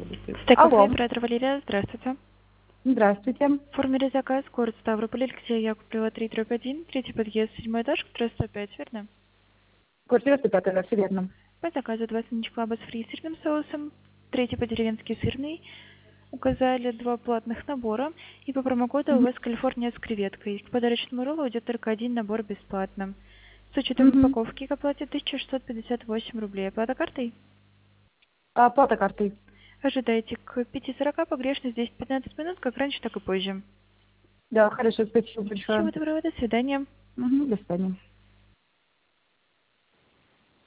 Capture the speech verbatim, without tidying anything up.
работает. Стейк-кафе, Алло, оператор Валерия, здравствуйте. здравствуйте. Оформили заказ, город Ставрополь, Алексея Яковлева, три дробь один, третий подъезд, седьмой этаж, квартира сто пять, верно? Квартира сто пять, да, все верно. По заказу два сандвич-клаба с фри сырным соусом, третий по-деревенски сырный, указали два платных набора, и по промокоду у Мгм. вас Калифорния с креветкой. К подарочному роллу идет только один набор бесплатно. С учетом Мгм. упаковки к оплате тысяча шестьсот пятьдесят восемь рублей. Оплата картой? А, оплата картой. Ожидайте к пяти сорока погрешность десять-пятнадцать минут, как раньше, так и позже. Да, хорошо, спасибо Всего большое. доброго, до свидания. Мгм, до свидания.